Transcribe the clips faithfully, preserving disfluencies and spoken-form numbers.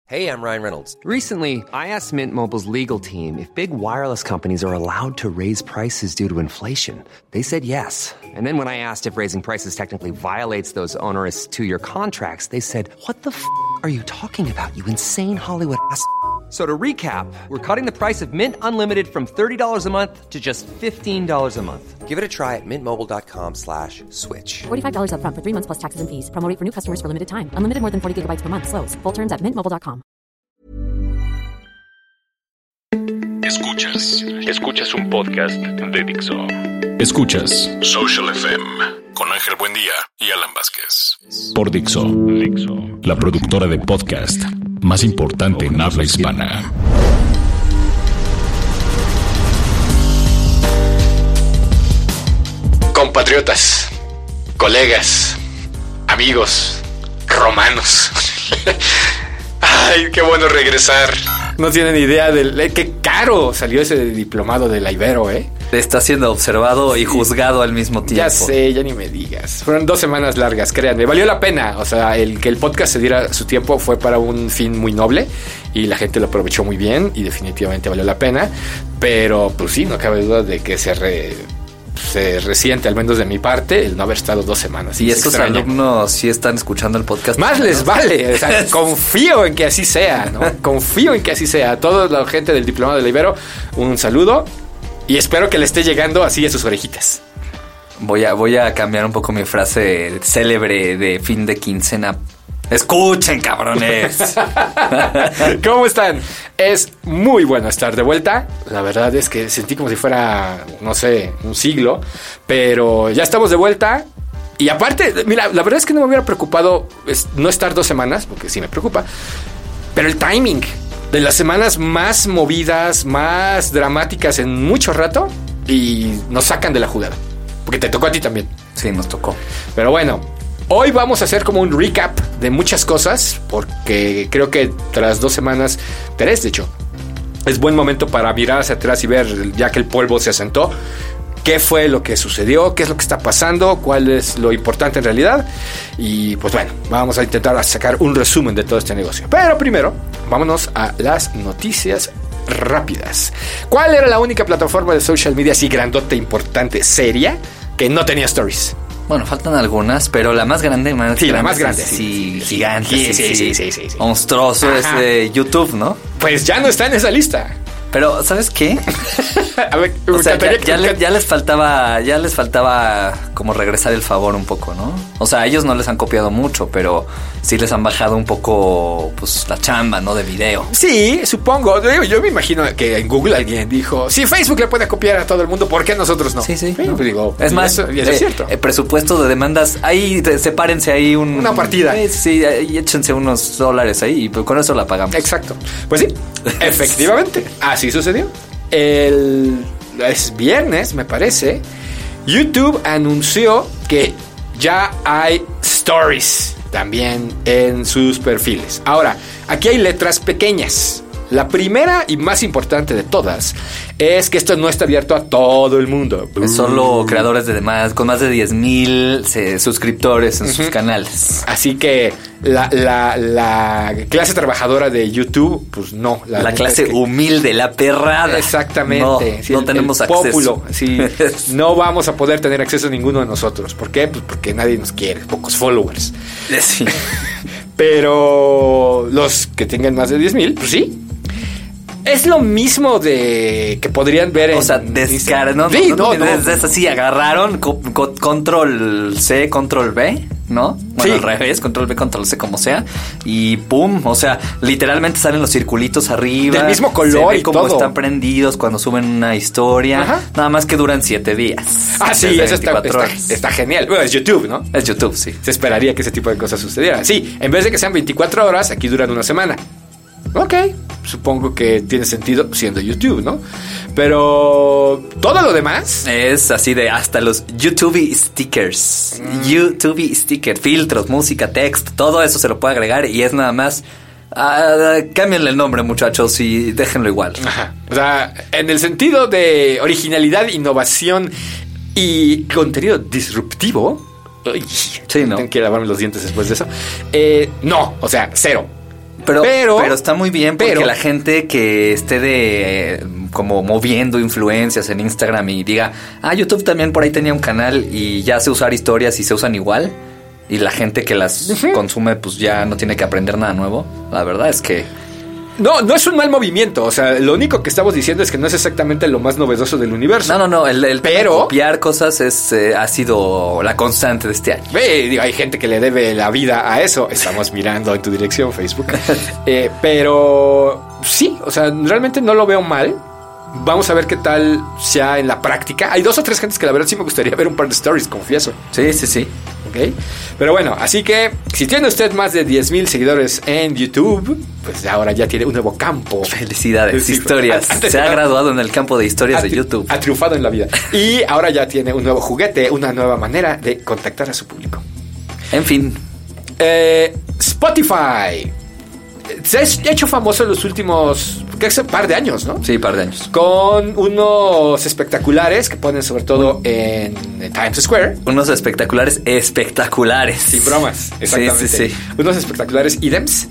Hey, I'm Ryan Reynolds. Recently, I asked Mint Mobile's legal team if big wireless companies are allowed to raise prices due to inflation. They said yes. And then when I asked if raising prices technically violates those onerous two-year contracts, they said, what the f*** are you talking about, you insane Hollywood ass f- So to recap, we're cutting the price of Mint Unlimited from thirty dollars a month to just fifteen dollars a month. Give it a try at mintmobile.com slash switch. forty-five dollars up front for three months plus taxes and fees. Promo rate for new customers for limited time. Unlimited more than forty gigabytes per month. Slows full terms at mint mobile dot com. Escuchas, escuchas un podcast de Dixo. Escuchas Social F M con Ángel Buendía y Alan Vázquez. Por Dixo, Dixo, la productora de podcast más importante en habla hispana. Compatriotas, colegas, amigos, romanos. Ay, qué bueno regresar. No tienen idea de qué caro salió ese diplomado de la Ibero, ¿eh? Está siendo observado y juzgado al mismo tiempo. Ya sé, ya ni me digas. Fueron dos semanas largas, créanme. Valió la pena. O sea, el que el podcast se diera su tiempo fue para un fin muy noble y la gente lo aprovechó muy bien y definitivamente valió la pena. Pero, pues sí, no cabe duda de que se re... se resiente, al menos de mi parte, el no haber estado dos semanas. Y estos alumnos sí están escuchando el podcast. Más les vale. O sea, confío en que así sea, ¿no? Confío en que así sea. A toda la gente del Diplomado de la Ibero, un saludo y espero que le esté llegando así a sus orejitas. Voy a, voy a cambiar un poco mi frase célebre de fin de quincena. Escuchen, cabrones. ¿Cómo están? Es muy bueno estar de vuelta. La verdad es que sentí como si fuera, no sé, un siglo. Pero ya estamos de vuelta. Y aparte, mira, la verdad es que no me hubiera preocupado no estar dos semanas, porque sí me preocupa. Pero el timing de las semanas más movidas, más dramáticas en mucho rato, y nos sacan de la jugada. Porque te tocó a ti también. Sí, nos tocó. Pero bueno, hoy vamos a hacer como un recap de muchas cosas, porque creo que tras dos semanas, tres de hecho, es buen momento para mirar hacia atrás y ver, ya que el polvo se asentó, qué fue lo que sucedió, qué es lo que está pasando, cuál es lo importante en realidad. Y pues bueno, vamos a intentar sacar un resumen de todo este negocio. Pero primero, vámonos a las noticias rápidas. ¿Cuál era la única plataforma de social media así grandota, importante, seria, que no tenía stories? Bueno, faltan algunas, pero la más grande, más sí, grande, la más grande, sí, sí, sí, gigante, sí, sí, sí, sí, sí, sí, sí, sí. monstruoso. Ajá. Es de YouTube, ¿no? Pues ya no está en esa lista. Pero, ¿sabes qué? A ver, o sea, ya, ya, le, ya les faltaba, ya les faltaba como regresar el favor un poco, ¿no? O sea, a ellos no les han copiado mucho, pero sí les han bajado un poco, pues, la chamba, ¿no? De video. Sí, supongo. Yo, yo me imagino que en Google alguien dijo, si Facebook le puede copiar a todo el mundo, ¿por qué nosotros no? Sí, sí. sí no. Pues digo, es más, eso, y eso eh, es cierto. El presupuesto de demandas, ahí te, sepárense ahí un, una partida. Eh, sí, y échense unos dólares ahí y pues con eso la pagamos. Exacto. Pues sí, efectivamente, así sucedió. El es viernes, me parece, YouTube anunció que ya hay stories también en sus perfiles. Ahora, aquí hay letras pequeñas. La primera y más importante de todas es que esto no está abierto a todo el mundo. Es solo creadores de más, con más de diez mil suscriptores en uh-huh. sus canales. Así que la, la, la clase trabajadora de YouTube, pues no. La, la clase es que, humilde, la perrada. Exactamente. No, sí, no el, tenemos el acceso. Pópulo, sí, no vamos a poder tener acceso a ninguno de nosotros. ¿Por qué? Pues porque nadie nos quiere, pocos followers. Sí. Pero los que tengan más de diez mil, pues sí. Es lo mismo de que podrían ver en... O sea, descar... No, sí, no, no, no, no. Es así, agarraron co- co- control C, control B, ¿no? Bueno, sí. Al revés, control B, control C, como sea. Y pum, o sea, literalmente salen los circulitos arriba. Del mismo color se ve y como todo. Están prendidos cuando suben una historia. Ajá. Nada más que duran siete días. Ah, sí, eso está, está, está genial. Bueno, es YouTube, ¿no? Es YouTube, sí. Se esperaría que ese tipo de cosas sucedieran. Sí, en vez de que sean veinticuatro horas, aquí duran una semana. Ok, supongo que tiene sentido siendo YouTube, ¿no? Pero todo lo demás es así de hasta los YouTube stickers, mm. YouTube stickers, filtros, música, texto, todo eso se lo puede agregar y es nada más. Uh, cámbienle el nombre, muchachos, y déjenlo igual. Ajá. O sea, en el sentido de originalidad, innovación y contenido disruptivo. Uy, sí, ¿no? Tengo que lavarme los dientes después de eso. Eh, no, o sea, cero. Pero, pero, pero está muy bien porque pero, la gente que esté de eh, como moviendo influencias en Instagram y diga, ah, YouTube también por ahí tenía un canal y ya sé usar historias y se usan igual. Y la gente que las uh-huh. consume pues ya no tiene que aprender nada nuevo. La verdad es que... No, no es un mal movimiento. O sea, lo único que estamos diciendo es que no es exactamente lo más novedoso del universo. No, no, no. El, el pero copiar cosas es eh, ha sido la constante de este año. Ve, digo, hay gente que le debe la vida a eso. Estamos mirando en tu dirección, Facebook. eh, pero sí, o sea, realmente no lo veo mal. Vamos a ver qué tal sea en la práctica. Hay dos o tres gentes que la verdad sí me gustaría ver un par de stories, confieso. Sí, sí, sí. Ok. Pero bueno, así que si tiene usted más de diez mil seguidores en YouTube, pues ahora ya tiene un nuevo campo. Felicidades, sí, historias. Antes Se ha era, graduado en el campo de historias ha, de YouTube. Ha triunfado en la vida. Y ahora ya tiene un nuevo juguete, una nueva manera de contactar a su público. En fin. Eh, Spotify. Se ha hecho famoso en los últimos, ¿qué es? Un par de años, ¿no? Sí, par de años. Con unos espectaculares que ponen sobre todo en Times Square. Unos espectaculares espectaculares. Sin bromas, exactamente. Sí, sí, sí. Unos espectaculares ítems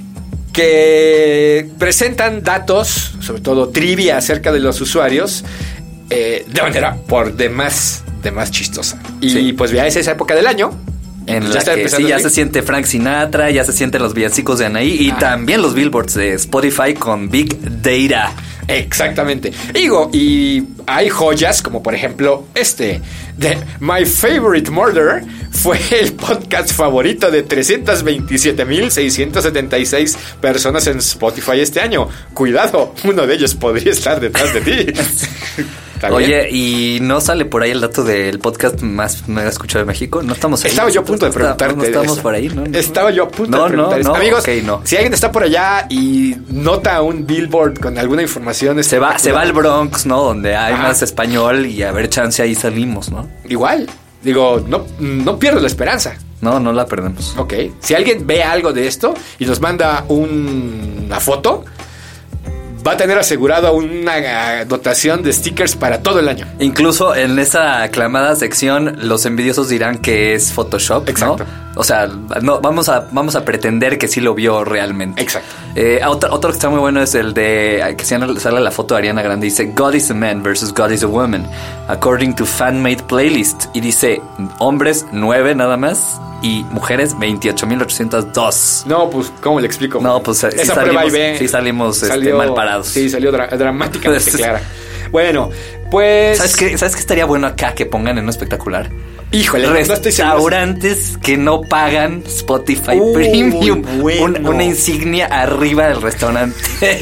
que presentan datos, sobre todo trivia acerca de los usuarios, eh, de manera por demás, demás chistosa. Y sí. pues ya es esa época del año. En ya la que sí, ya se siente Frank Sinatra, ya se sienten los villancicos de Anaí y ah. también los billboards de Spotify con Big Data. Exactamente. Digo, y hay joyas como por ejemplo este de My Favorite Murder. Fue el podcast favorito de trescientos veintisiete mil seiscientos setenta y seis personas en Spotify este año. Cuidado, uno de ellos podría estar detrás de ti. Oye, ¿y no sale por ahí el dato del podcast más mega escuchado de México? No estamos ahí. Estaba yo a punto de preguntarte. No estamos eso. por ahí, ¿no? Estaba yo a punto no, de preguntar. No, no, Amigos, okay, no. si alguien está por allá y nota un billboard con alguna información, se va, se va al Bronx, ¿no? Donde hay Ajá. más español y a ver chance ahí salimos, ¿no? Igual. Digo, no, no pierdo la esperanza. No, no la perdemos. Ok. Si alguien ve algo de esto y nos manda un, una foto, va a tener asegurado una dotación de stickers para todo el año. Incluso en esa aclamada sección, los envidiosos dirán que es Photoshop, Exacto. ¿no? O sea, no, vamos a vamos a pretender que sí lo vio realmente. Exacto. Eh, otro, otro que está muy bueno es el de que sale la foto de Ariana Grande. Dice God is a man versus God is a woman, according to fan-made playlist. Y dice hombres nueve nada más y mujeres veintiocho mil ochocientos dos. No, pues, ¿cómo le explico? No, pues sí esa salimos, prueba y ve, sí salimos salió, este, mal parados. Sí, salió dra- dramáticamente clara. Bueno, pues... ¿Sabes qué? ¿Sabes qué estaría bueno acá que pongan en un espectacular? Híjole, restaurantes no que no pagan Spotify uh, Premium. Bueno. Una, una insignia arriba del restaurante.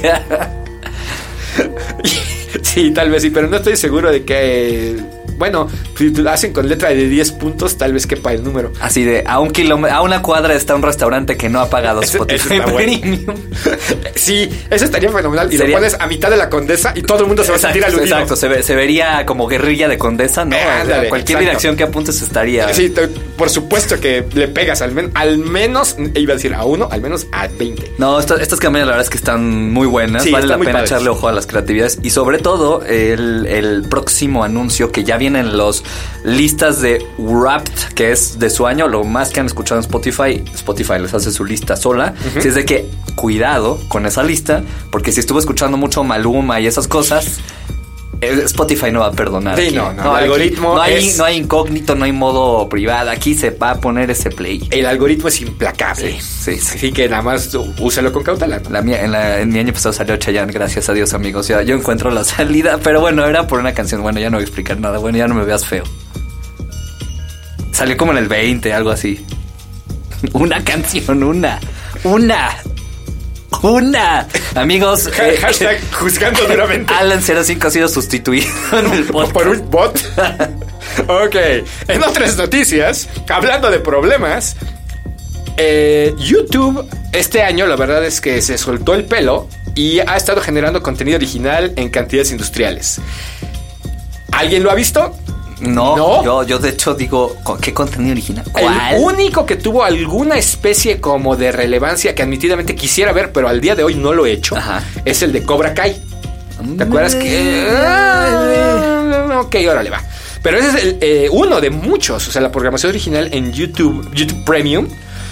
Sí, tal vez sí, pero no estoy seguro de que... Bueno, si lo hacen con letra de diez puntos, tal vez quepa el número. Así de, a un kilómetro, a una cuadra está un restaurante que no ha pagado Spotify ese Premium. Bueno. Sí, eso estaría fenomenal. Y Sería... lo pones a mitad de la Condesa y todo el mundo se va exacto, a sentir aludido. Exacto, se, ve, se vería como guerrilla de Condesa, ¿no? Eh, ándale, cualquier exacto. dirección que apuntes estaría... Sí, te, por supuesto que le pegas al, men, al menos, iba a decir a uno, al menos a veinte. No, esto, estas campañas la verdad es que están muy buenas. Sí, vale la pena padres. Echarle ojo a las creatividades. Y sobre todo, el, el próximo anuncio que ya vienen los... listas de Wrapped, que es de su año, lo más que han escuchado en Spotify. Spotify les hace su lista sola. Uh-huh. Si es de que cuidado con esa lista, porque si estuvo escuchando mucho Maluma y esas cosas, Spotify no va a perdonar. Sí, aquí. no, no, no, el algoritmo no hay, es... no hay incógnito, no hay modo privado. Aquí se va a poner ese play. El algoritmo es implacable. Sí, sí, sí. Así que nada más úsalo con cautela, ¿no? La mía, en, la, en mi año pasado salió Chayanne, gracias a Dios, amigos. Ya, yo encuentro la salida, pero bueno, era por una canción. Bueno, ya no voy a explicar nada. Bueno, ya no me veas feo. Salió como en el veinte, algo así. Una canción, una. Una. Una. Amigos. Eh, Hashtag juzgando duramente. Alan cero cinco ha sido sustituido en el podcast. ¿Por un bot? Ok. En otras noticias, hablando de problemas, eh, YouTube este año la verdad es que se soltó el pelo y ha estado generando contenido original en cantidades industriales. ¿Alguien lo ha visto? No, no, yo, yo de hecho digo, ¿qué contenido original? ¿Cuál? El único que tuvo alguna especie como de relevancia que admitidamente quisiera ver, pero al día de hoy no lo he hecho, Ajá. es el de Cobra Kai. ¿Te acuerdas que...? Ah, ok, órale, va. Pero ese es el, eh, uno de muchos. O sea, la programación original en YouTube, YouTube Premium,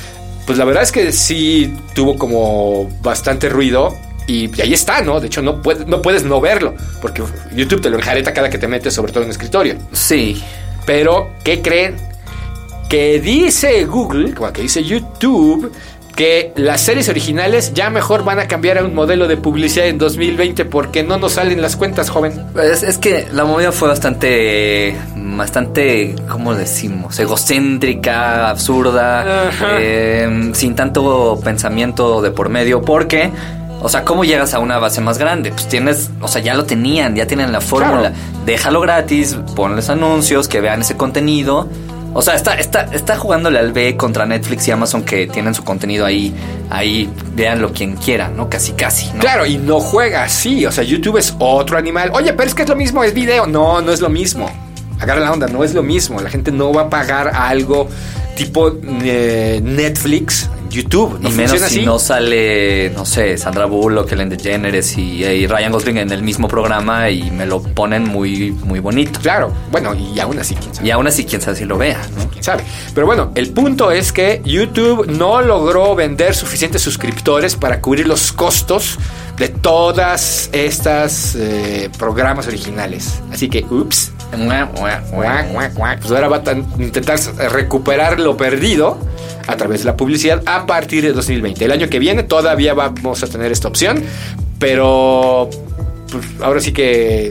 pues la verdad es que sí tuvo como bastante ruido. Y ahí está, ¿no? De hecho, no puedes, no puedes no verlo, porque YouTube te lo enjareta cada que te metes, sobre todo en escritorio. Sí. Pero, ¿qué creen? Que dice Google, como que dice YouTube, que las series originales ya mejor van a cambiar a un modelo de publicidad en dos mil veinte porque no nos salen las cuentas, joven. Es, es que la movida fue bastante, bastante, ¿cómo decimos? Egocéntrica, absurda, eh, sin tanto pensamiento de por medio, porque... O sea, ¿cómo llegas a una base más grande? Pues tienes, o sea, ya lo tenían, ya tienen la fórmula. Claro. Déjalo gratis, ponles anuncios, que vean ese contenido. O sea, está, está, está jugándole al B contra Netflix y Amazon, que tienen su contenido ahí, ahí, véanlo quien quiera, ¿no? Casi, casi, ¿no? Claro, y no juega así, o sea, YouTube es otro animal. Oye, pero es que es lo mismo, es video. No, no es lo mismo. Agarra la onda, no es lo mismo. La gente no va a pagar algo tipo eh, Netflix, YouTube. No y menos si así. No sale, no sé, Sandra Bullock, Ellen DeGeneres y, y Ryan Gosling en el mismo programa y me lo ponen muy, muy bonito. Claro, bueno, y aún así, quién sabe. Y aún así, quién sabe si lo vea, ¿no? Quién sabe. Pero bueno, el punto es que YouTube no logró vender suficientes suscriptores para cubrir los costos de todas estas eh, programas originales. Así que, ups. Pues ahora va a intentar recuperar lo perdido a través de la publicidad a partir de dos mil veinte. El año que viene todavía vamos a tener esta opción, pero pues, ahora sí que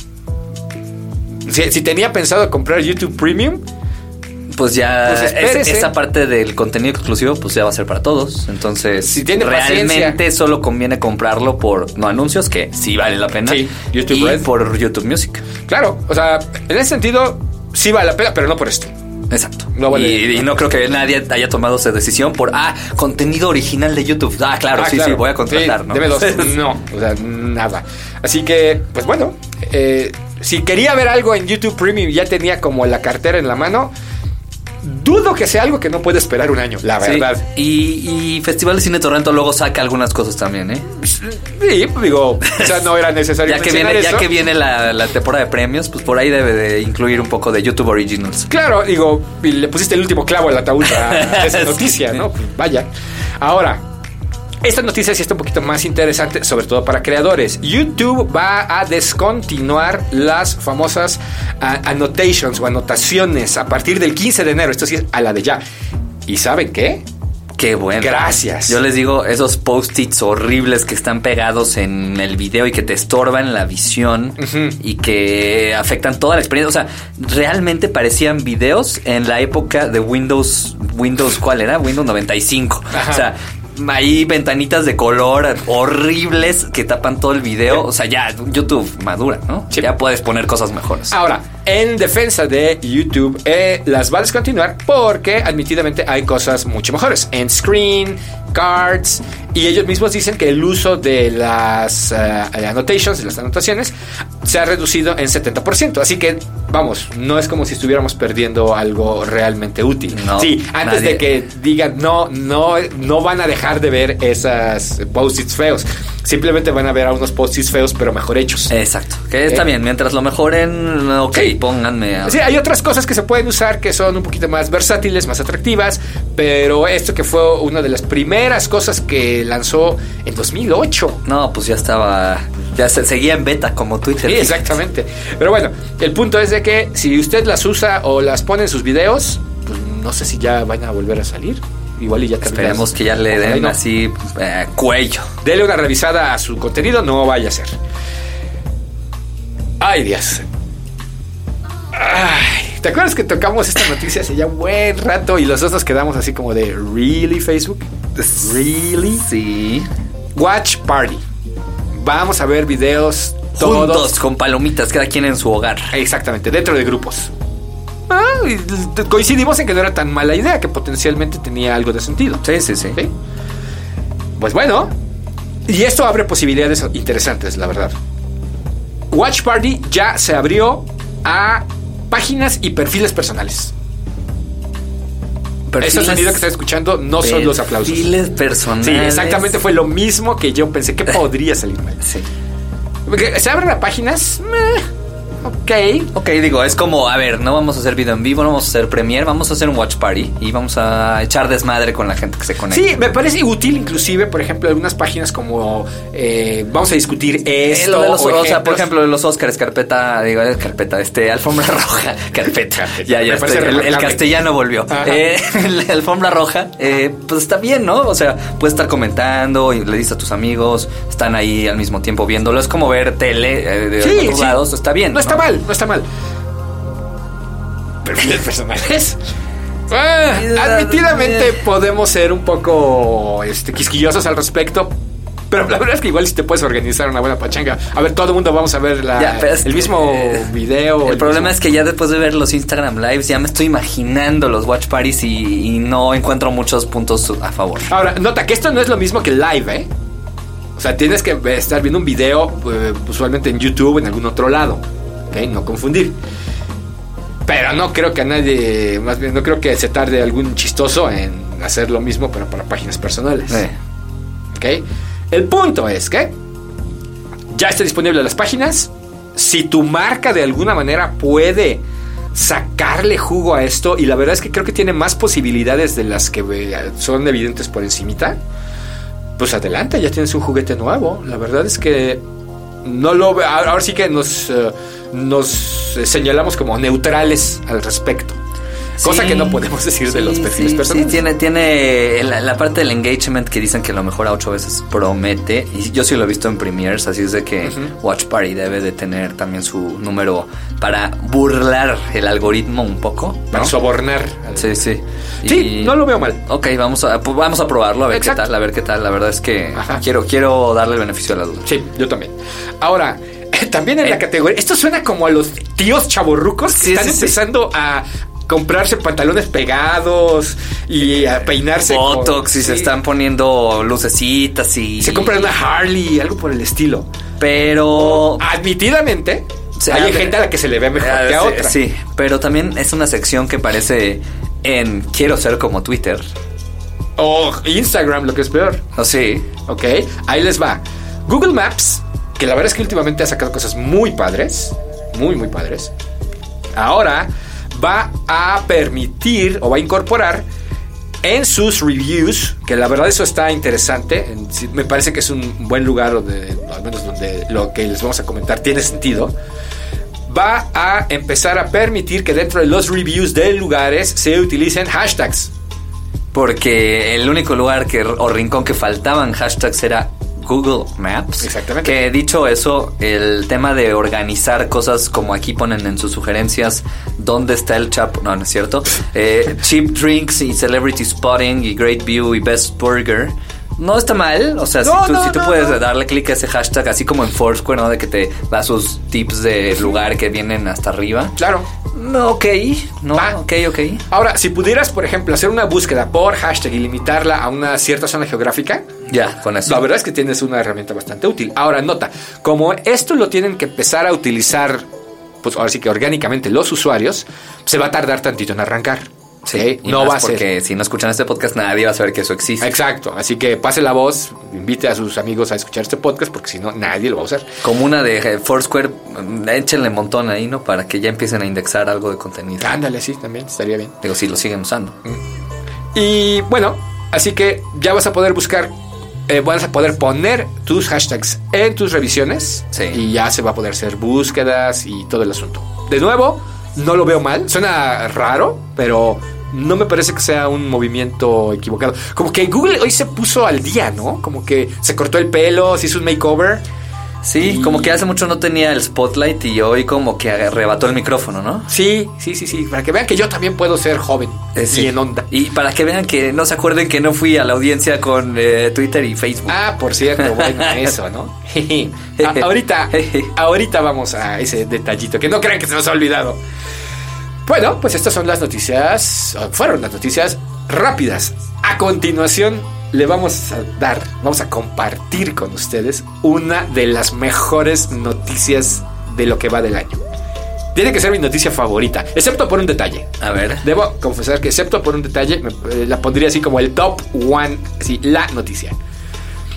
si, si tenía pensado comprar YouTube Premium, pues ya pues es, esa parte del contenido exclusivo pues ya va a ser para todos. Entonces, si tiene realmente paciencia, solo conviene comprarlo por no anuncios, que sí vale la pena. Sí, YouTube y Red. Por YouTube Music. Claro, o sea, en ese sentido sí vale la pena, pero no por esto. Exacto. No vale. y, y no creo que nadie haya tomado esa decisión por, ah, contenido original de YouTube. Ah, claro, ah, sí, claro. sí, voy a contratar, sí, ¿no? Deme dos. No, o sea, nada. Así que, pues bueno, eh, si quería ver algo en YouTube Premium y ya tenía como la cartera en la mano, dudo que sea algo que no puede esperar un año, la verdad. Sí. Y, y Festival de Cine Torrento luego saca algunas cosas también, ¿eh? Sí, digo, o sea, no era necesario ya que viene, eso. Ya que viene la, la temporada de premios, pues por ahí debe de incluir un poco de YouTube Originals. Claro, digo, y le pusiste el último clavo al ataúd a esa noticia, sí. ¿no? Pues vaya. Ahora, esta noticia sí está un poquito más interesante, sobre todo para creadores. YouTube va a descontinuar las famosas uh, annotations o anotaciones a partir del quince de enero. Esto sí es a la de ya. ¿Y saben qué? Qué bueno. Gracias. Yo les digo, esos post-its horribles que están pegados en el video y que te estorban la visión uh-huh. y que afectan toda la experiencia. O sea, realmente parecían videos en la época de Windows. Windows, ¿cuál era? Windows noventa y cinco. Ajá. O sea, hay ventanitas de color horribles que tapan todo el video. O sea, ya YouTube madura, ¿no? Sí. Ya puedes poner cosas mejores. Ahora, en defensa de YouTube, eh, las va a descontinuar porque admitidamente hay cosas mucho mejores. En screen, cards, y ellos mismos dicen que el uso de las uh, annotations, de las anotaciones, se ha reducido en setenta por ciento. Así que, vamos, no es como si estuviéramos perdiendo algo realmente útil. No, sí, antes nadie. de que digan, no, no, no van a dejar de ver esas post-its feos. Simplemente van a ver a unos post-its feos, pero mejor hechos. Exacto. Que está ¿Eh? bien, mientras lo mejoren, ok, sí. pónganme a... Sí, hay otras cosas que se pueden usar que son un poquito más versátiles, más atractivas, pero esto que fue una de las primeras cosas que lanzó en dos mil ocho. No, pues ya estaba... Ya se seguía en beta como Twitter. Sí, exactamente. Pero bueno, el punto es de que si usted las usa o las pone en sus videos, pues no sé si ya van a volver a salir. Igual y ya esperemos que ya le den no. así eh, cuello. Dele una revisada a su contenido, no vaya a ser. Ay, Dios. Ay, ¿te acuerdas que tocamos esta noticia hace ya un buen rato y los dos nos quedamos así como de ¿really, Facebook? ¿Really? Sí. Watch Party. Vamos a ver videos juntos todos con palomitas, cada quien en su hogar. Exactamente, dentro de grupos. Ah, coincidimos en que no era tan mala idea, que potencialmente tenía algo de sentido. Sí, sí, sí, ¿Sí? Pues bueno, y esto abre posibilidades interesantes, la verdad. Watch Party ya se abrió a páginas y perfiles personales. Perfiles, ese sonido que está escuchando no son los aplausos. Perfiles personales. Sí, exactamente, fue lo mismo que yo pensé que podría salir mal. Sí. Porque se abren a páginas... Meh, Ok, ok, digo, es como, a ver, no vamos a hacer video en vivo, no vamos a hacer premiere, vamos a hacer un watch party y vamos a echar desmadre con la gente que se conecta. Sí, me parece útil inclusive, por ejemplo, algunas páginas como eh, vamos a discutir esto. Eh, lo de los, o o sea, por ejemplo, los Oscars, carpeta, digo, carpeta, este, alfombra roja, carpeta. ya, ya, este, el, el castellano volvió. Eh, la alfombra roja, eh, pues está bien, ¿no? O sea, puedes estar comentando y le dices a tus amigos, están ahí al mismo tiempo viéndolo. Es como ver tele eh, de sí, otros sí. lados, está bien. No, ¿no? Está mal, no está mal. Perfiles personales. Ah, admitidamente podemos ser un poco este, quisquillosos al respecto. Pero la verdad es que igual si te puedes organizar una buena pachanga. A ver, todo el mundo vamos a ver la, ya, el que, mismo video. El, el problema mismo... es que ya después de ver los Instagram Lives ya me estoy imaginando los watch parties y, y no encuentro muchos puntos a favor. Ahora, nota que esto no es lo mismo que live, ¿eh? O sea, tienes que estar viendo un video eh, usualmente en YouTube o en algún otro lado, ¿ok? No confundir. Pero no creo que a nadie, más bien no creo que se tarde algún chistoso en hacer lo mismo, pero para páginas personales. Sí. ¿Ok? El punto es que ya está disponible las páginas. Si tu marca de alguna manera puede sacarle jugo a esto, y la verdad es que creo que tiene más posibilidades de las que son evidentes por encimita, pues adelante, ya tienes un juguete nuevo. La verdad es que no lo veo. Ahora sí que nos, uh, nos señalamos como neutrales al respecto. Cosa sí, que no podemos decir sí, de los perfiles sí, personales. Sí, tiene, tiene la, la parte del engagement que dicen que a lo mejor a ocho veces promete. Y yo sí lo he visto en premieres, así es de que uh-huh. Watch Party debe de tener también su número para burlar el algoritmo un poco, ¿no? Para sobornar. Sí, sí. Sí, y, no lo veo mal. Ok, vamos a, pues vamos a probarlo, a ver Exacto. qué tal, a ver qué tal. La verdad es que quiero, quiero darle el beneficio de la duda. Sí, yo también. Ahora, también en eh. la categoría, esto suena como a los tíos chavorrucos que sí, están sí, empezando sí. a comprarse pantalones pegados y a peinarse Botox con, y sí. se están poniendo lucecitas y se compran una Harley, algo por el estilo. Pero oh, admitidamente o sea, hay gente a la que se le ve mejor uh, que a sí, otra. Sí, pero también es una sección que parece en quiero ser como Twitter o Instagram, lo que es peor. Oh, sí. Ok, ahí les va. Google Maps, que la verdad es que últimamente ha sacado cosas muy padres, muy muy padres. Ahora va a permitir o va a incorporar en sus reviews, que la verdad eso está interesante, me parece que es un buen lugar donde, al menos donde lo que les vamos a comentar tiene sentido. Va a empezar a permitir que dentro de los reviews de lugares se utilicen hashtags. Porque el único lugar que, o rincón que faltaban hashtags era Google Maps. Exactamente. Que dicho eso, el tema de organizar cosas como aquí ponen en sus sugerencias, ¿dónde está el Chapo? No, no es cierto. Eh, cheap Drinks y Celebrity Spotting y Great View y Best Burger. No está mal, o sea, no, si tú, no, si tú no, puedes no. darle clic a ese hashtag, así como en Foursquare, ¿no? De que te da sus tips de lugar que vienen hasta arriba. Claro. No, ok, no, Va. ok, ok. Ahora, si pudieras, por ejemplo, hacer una búsqueda por hashtag y limitarla a una cierta zona geográfica, ya, con eso. La verdad es que tienes una herramienta bastante útil. Ahora, nota, como esto lo tienen que empezar a utilizar, pues ahora sí que orgánicamente los usuarios, se va a tardar tantito en arrancar. Sí, no va a ser. Porque si no escuchan este podcast, nadie va a saber que eso existe. Exacto, así que pase la voz, invite a sus amigos a escuchar este podcast, porque si no, nadie lo va a usar. Como una de Foursquare, échenle un montón ahí, ¿no? Para que ya empiecen a indexar algo de contenido. Ándale, sí, también estaría bien. Digo, si lo siguen usando. Y bueno, así que ya vas a poder buscar, eh, vas a poder poner tus hashtags en tus revisiones. Sí. Y ya se va a poder hacer búsquedas y todo el asunto. De nuevo, no lo veo mal, suena raro, pero no me parece que sea un movimiento equivocado. Como que Google hoy se puso al día, ¿no? Como que se cortó el pelo, se hizo un makeover. Sí, y... como que hace mucho no tenía el spotlight y hoy como que arrebató el micrófono, ¿no? Sí, sí, sí, sí. Para que vean que yo también puedo ser joven eh, sí. y en onda. Y para que vean que no se acuerden que no fui a la audiencia con eh, Twitter y Facebook. Ah, por cierto, bueno, eso, ¿no? a- ahorita, ahorita vamos a ese detallito, que no crean que se nos ha olvidado. Bueno, pues estas son las noticias, fueron las noticias rápidas. A continuación le vamos a dar, vamos a compartir con ustedes una de las mejores noticias de lo que va del año. Tiene que ser mi noticia favorita, excepto por un detalle. A ver. Debo confesar que excepto por un detalle, me, eh, la pondría así como el top one, así, la noticia.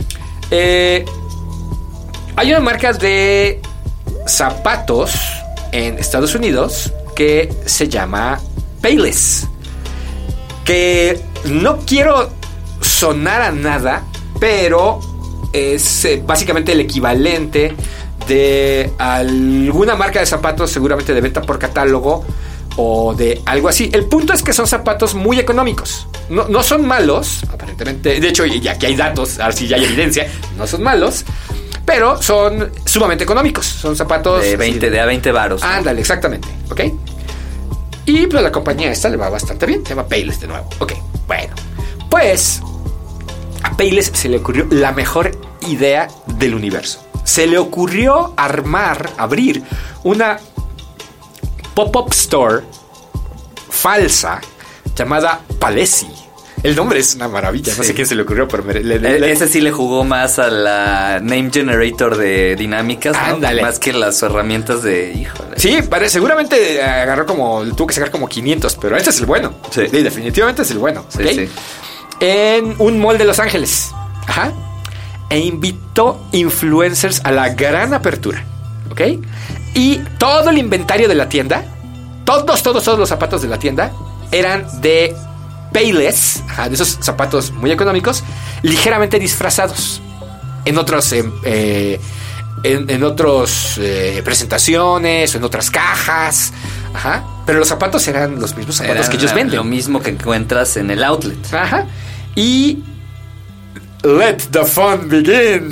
Eh, hay una marca de zapatos en Estados Unidos que se llama Payless. Que no quiero sonar a nada, pero es eh, básicamente el equivalente de alguna marca de zapatos, seguramente de venta por catálogo o de algo así. El punto es que son zapatos muy económicos. No, no son malos, aparentemente. De hecho, ya que hay datos, ahora sí ya hay evidencia, no son malos, pero son sumamente económicos. Son zapatos de veinte, sí, de a veinte varos, ¿no? Ándale, exactamente, ¿ok? Y pues la compañía esta le va bastante bien. Se llama Payless de nuevo. Ok, bueno, pues a Payless se le ocurrió la mejor idea del universo. Se le ocurrió armar, abrir una pop-up store falsa llamada Palesi. El nombre es una maravilla. No sí. sé quién se le ocurrió, pero me, le, le, le, ese sí le jugó más a la name generator de dinámicas, ¿no? Más que las herramientas de híjole. Sí, parece, seguramente agarró como, tuvo que sacar como quinientos, pero este es el bueno. Sí, sí, definitivamente es el bueno. Sí, ¿okay? sí. En un mall de Los Ángeles. Ajá. E invitó influencers a la gran apertura. ¿Ok? Y todo el inventario de la tienda, todos, todos, todos los zapatos de la tienda eran de Payless, ajá, de esos zapatos muy económicos, ligeramente disfrazados en otros eh, eh, en, en otros eh, presentaciones o en otras cajas, ajá, pero los zapatos eran los mismos zapatos eran que ellos venden, lo mismo que encuentras en el outlet, ajá, y let the fun begin.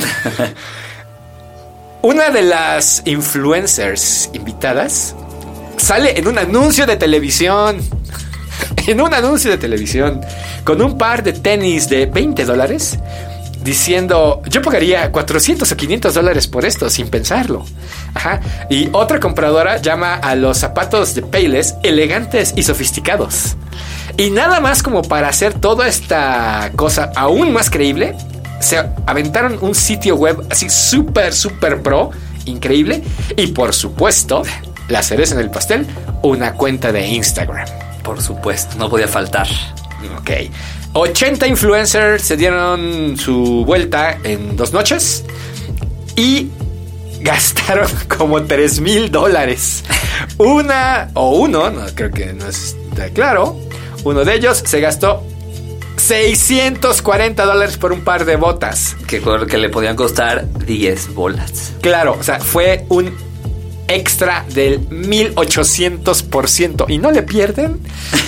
Una de las influencers invitadas sale en un anuncio de televisión. En un anuncio de televisión con un par de tenis de veinte dólares, diciendo: yo pagaría cuatrocientos o quinientos dólares por esto sin pensarlo. Ajá. Y otra compradora llama a los zapatos de Payless elegantes y sofisticados. Y nada más como para hacer toda esta cosa aún más creíble, se aventaron un sitio web así súper, súper pro, increíble. Y por supuesto, la cereza en el pastel, una cuenta de Instagram. Por supuesto, no podía faltar. Ok. ochenta influencers se dieron su vuelta en dos noches y gastaron como tres mil dólares. Una o uno, no creo que no está claro. Uno de ellos se gastó seiscientos cuarenta dólares por un par de botas. Que, que le podían costar diez bolas. Claro, o sea, fue un extra del mil ochocientos por ciento. ¿Y no le pierden?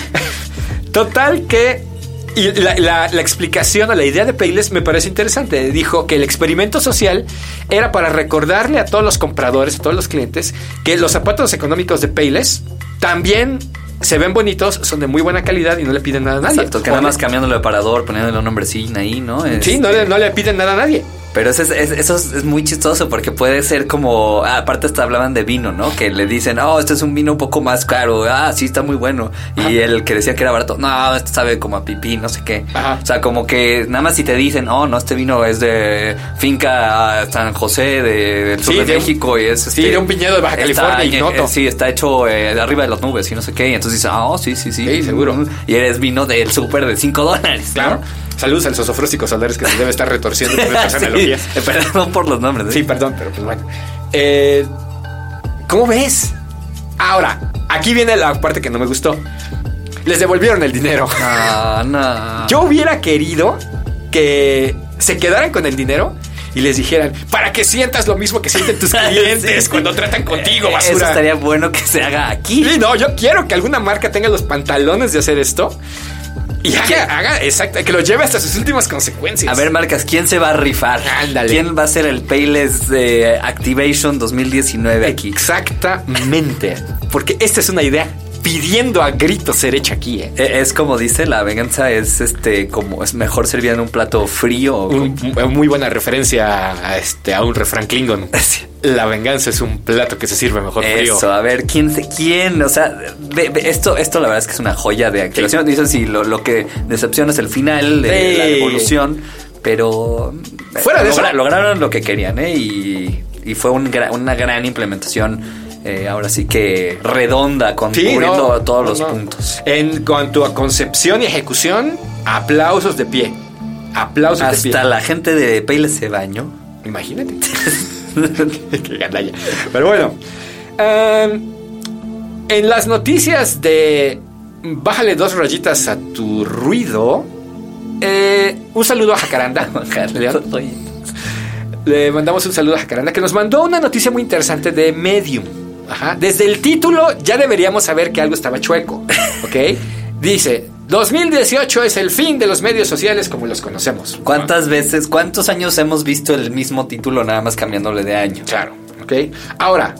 Total que... Y la, la, la explicación o la idea de Payless me parece interesante. Dijo que el experimento social era para recordarle a todos los compradores, a todos los clientes, que los zapatos económicos de Payless también se ven bonitos, son de muy buena calidad y no le piden nada a nadie. Exacto, que nada más cambiándole el aparador, poniéndole un nombrecín ahí, ¿no? Sí, este... no, le, no le piden nada a nadie. Pero eso es, es, eso es muy chistoso porque puede ser como... Ah, aparte hasta hablaban de vino, ¿no? Que le dicen, oh, este es un vino un poco más caro. Ah, sí, está muy bueno. Ajá. Y el que decía que era barato, no, este sabe como a pipí, no sé qué. Ajá. O sea, como que nada más si te dicen, oh, no, este vino es de finca San José de, del sur sí, de, de México. Un, y es este, sí, de un viñedo de Baja California, ignoto. Eh, sí, está hecho eh, de arriba de las nubes y no sé qué. Y entonces dices, oh, sí, sí, sí. Sí, seguro. Y eres vino del súper de cinco dólares, claro. ¿No? Saludos al sosofróstico Soldares que se debe estar retorciendo por estas sí, analogías. Perdón por los nombres. ¿eh? Sí, perdón, pero pues bueno. Eh, ¿Cómo ves? Ahora, aquí viene la parte que no me gustó. Les devolvieron el dinero. No, no. Yo hubiera querido que se quedaran con el dinero y les dijeran, para que sientas lo mismo que sienten tus clientes sí, cuando tratan contigo, basura. Eso estaría bueno que se haga aquí. Sí, no, yo quiero que alguna marca tenga los pantalones de hacer esto. Y haga, haga, exacto, que lo lleve hasta sus últimas consecuencias. A ver, marcas, ¿quién se va a rifar? Ándale. ¿Quién va a ser el Payless de Activation dos mil diecinueve aquí? Exactamente. Porque esta es una idea pidiendo a gritos ser hecha aquí, ¿eh? Es como dice, la venganza es este como es mejor servida en un plato frío. Un, muy buena referencia a este a un refrán Klingon. La venganza es un plato que se sirve mejor frío. Eso, a ver, ¿quién? quién o sea, ve, ve, esto, esto la verdad es que es una joya de activación. Sí. Dicen si lo, lo que decepciona es el final de sí. la evolución, pero fuera de logra, eso lograron lo que querían, ¿eh? Y, y fue un, una gran implementación. Eh, ahora sí que redonda, con, sí, cubriendo no, todos no, los no. puntos. En cuanto a concepción y ejecución, aplausos de pie. Aplausos Hasta de pie. Hasta la gente de Payless se bañó. Imagínate. Qué gandalla. Pero bueno. Um, En las noticias de bájale dos rayitas a tu ruido, eh, un saludo a Jacaranda. Le mandamos un saludo a Jacaranda, que nos mandó una noticia muy interesante de Medium. Ajá. Desde el título ya deberíamos saber que algo estaba chueco. ¿Ok? Dice, dos mil dieciocho es el fin de los medios sociales como los conocemos. ¿Cuántas veces, cuántos años hemos visto el mismo título nada más cambiándole de año? Claro. ¿Ok? Ahora,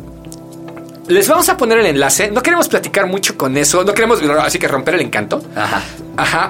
les vamos a poner el enlace. No queremos platicar mucho con eso. No queremos así que romper el encanto. Ajá. Ajá.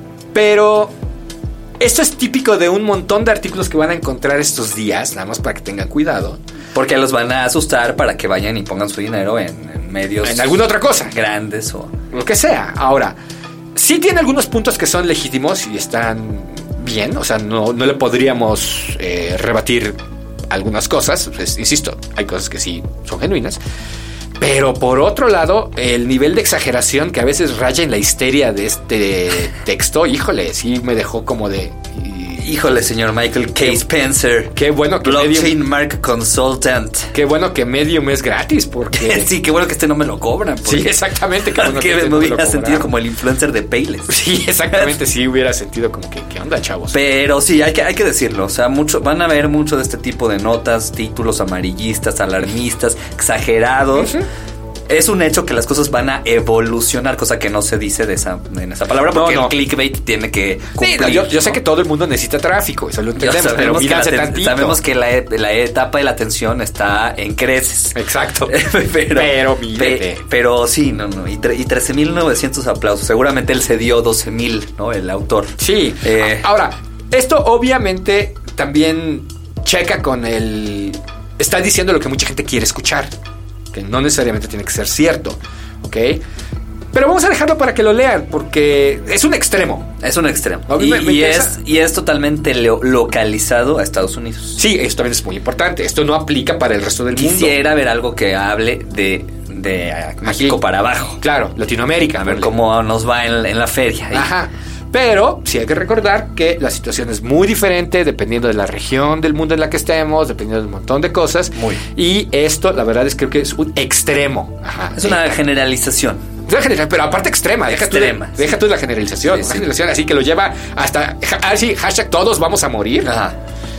Pero esto es típico de un montón de artículos que van a encontrar estos días, nada más para que tengan cuidado. Porque los van a asustar para que vayan y pongan su dinero en, en medios... En alguna otra cosa. Grandes o... Lo que sea. Ahora, sí tiene algunos puntos que son legítimos y están bien. O sea, no, no le podríamos eh, rebatir algunas cosas. Pues, insisto, hay cosas que sí son genuinas. Pero por otro lado, el nivel de exageración que a veces raya en la histeria de este texto, híjole, sí me dejó como de... Híjole, señor Michael K. Spencer. Qué bueno que Blockchain Medium, Mark Consultant. Qué bueno que Medium es gratis, porque... Sí, qué bueno que este no me lo cobran. Sí, exactamente. Qué bueno que, que este me no hubiera me sentido como el influencer de Payless. Sí, exactamente. Sí, hubiera sentido como que, ¿qué onda, chavos? Pero sí, hay que, hay que decirlo. O sea, mucho, van a ver mucho de este tipo de notas, títulos amarillistas, alarmistas, exagerados. Uh-huh. Es un hecho que las cosas van a evolucionar, cosa que no se dice de esa, en esa palabra, porque no, no. el clickbait tiene que cumplir. Sí, yo, yo sé que todo el mundo necesita tráfico, eso lo entendemos, pero mírense tantito. Sabemos que la, la etapa de la atención está en creces. Exacto. pero, pero, pe, pero sí, no, no. Y, tre, y trece mil novecientos aplausos. Seguramente él se dio doce mil, ¿no? El autor. Sí. Eh, Ahora, esto obviamente también checa con el... Está diciendo lo que mucha gente quiere escuchar, que no necesariamente tiene que ser cierto, ¿ok? Pero vamos a dejarlo para que lo lean, porque es un extremo. Es un extremo. Y, me, me y, es, y es totalmente lo, localizado a Estados Unidos. Sí, esto también es muy importante. Esto no aplica para el resto del Quisiera mundo. Quisiera ver algo que hable de, de México Aquí, para abajo. Claro, Latinoamérica. A ver cómo nos va en, en la feria. Ahí. Ajá. Pero sí hay que recordar que la situación es muy diferente dependiendo de la región del mundo en la que estemos, dependiendo de un montón de cosas. Muy. Y esto, la verdad, es creo que es un extremo. Ajá. Es una generalización. Es una generalización, pero aparte extrema. Deja extrema. Tú de, deja tú la generalización. Sí, una sí. generalización así que lo lleva hasta... Así, hashtag todos vamos a morir. Ajá.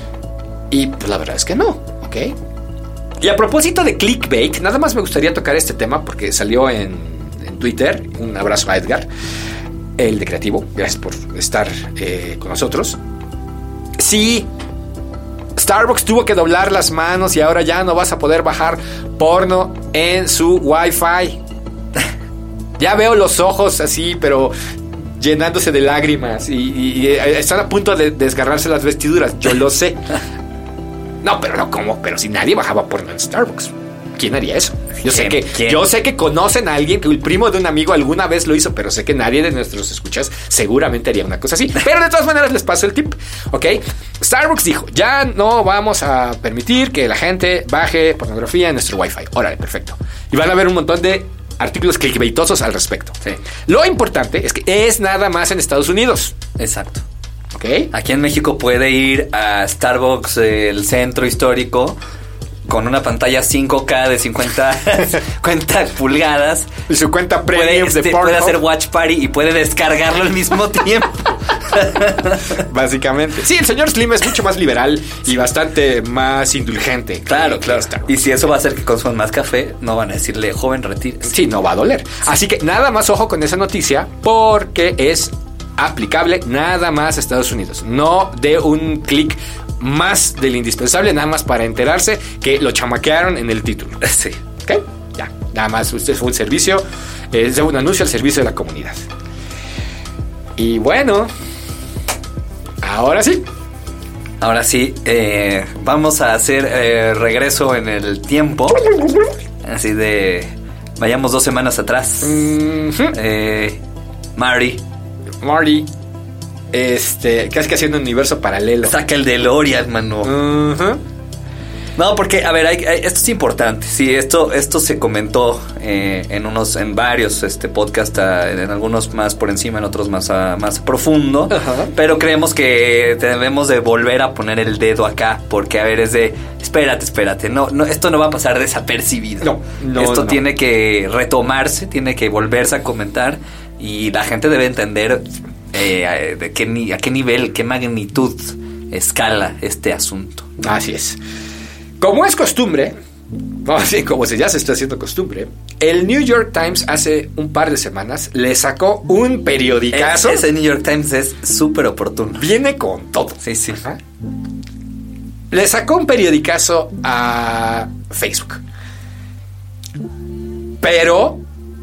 Y pues la verdad es que no, ¿ok? Y a propósito de clickbait, nada más me gustaría tocar este tema porque salió en, en Twitter. Un abrazo a Edgar, el de Creativo. Gracias por estar eh, con nosotros. Sí, Starbucks tuvo que doblar las manos y ahora ya no vas a poder bajar porno en su Wi-Fi. Ya veo los ojos así, pero llenándose de lágrimas y, y, y están a punto de desgarrarse las vestiduras. Yo lo sé. No, pero no, ¿cómo? Pero si nadie bajaba porno en Starbucks, ¿quién haría eso? Yo sé que ¿Quién? yo sé que conocen a alguien, que el primo de un amigo alguna vez lo hizo, pero sé que nadie de nuestros escuchas seguramente haría una cosa así. Pero de todas maneras les paso el tip, ¿ok? Starbucks dijo, ya no vamos a permitir que la gente baje pornografía en nuestro Wi-Fi. Órale, perfecto. Y van a ver un montón de artículos clickbaitosos al respecto. Sí. Lo importante es que es nada más en Estados Unidos. Exacto. ¿Ok? Aquí en México puede ir a Starbucks, el centro histórico, con una pantalla cinco K de cincuenta pulgadas. Y su cuenta premium puede, de este, Pornhub. Puede hacer watch party y puede descargarlo al mismo tiempo. Básicamente. Sí, el señor Slim es mucho más liberal y bastante más indulgente. Claro, claro. Y si eso va a hacer que consuman más café, no van a decirle, joven, retírese. Sí, no va a doler. Sí. Así que nada más ojo con esa noticia, porque es aplicable nada más a Estados Unidos. No de un clic más del indispensable, nada más para enterarse que lo chamaquearon en el título. Sí. ¿Ok? Ya. Nada más, usted fue un servicio, es un anuncio al servicio de la comunidad. Y bueno, ahora sí. Ahora sí, eh, vamos a hacer eh, regreso en el tiempo. Así de... Vayamos dos semanas atrás. Mm-hmm. eh, Marty. Marty. Este, casi que haciendo un universo paralelo. Saca el DeLorean, mano. Uh-huh. No, porque, a ver, hay, hay, esto es importante. Sí, esto, esto se comentó eh, en unos, en varios este, podcasts, en algunos más por encima, en otros más, a, más profundo. Ajá. Pero creemos que debemos de volver a poner el dedo acá, porque, a ver, es de, espérate, espérate, no, no, esto no va a pasar desapercibido. No, no, Esto no. tiene que retomarse, tiene que volverse a comentar y la gente debe entender eh, de qué, ni, a qué nivel, qué magnitud escala este asunto. Así es. Como es costumbre, así como se ya se está haciendo costumbre, el New York Times hace un par de semanas le sacó un periodicazo. Es, ese New York Times es súper oportuno. Viene con todo. Sí, sí. Ajá. Le sacó un periodicazo a Facebook. Pero